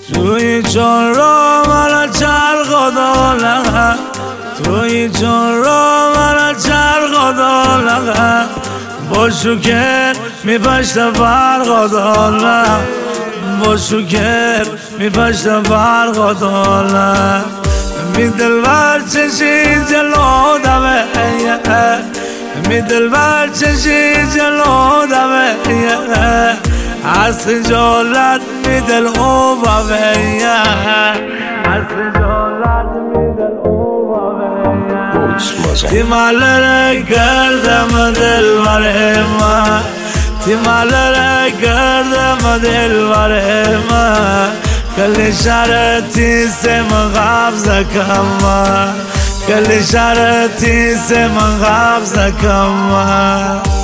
توی چون را من چرخ دالم، توی چون را من چرخ دالم، با شکر میپشتم فرق دالم، با شکر میپشتم فرق دالم. می دلبر چشی جلو دمه، می دلبر چشی جلو دمه، از خجالت می دل او بمه، از خجالت می دل او بمه. تی مالره کردم دلبر من، تی مالره کردم دلبر من، کل شرطی سے من قبض کم، کل شرطی سے من قبض کم.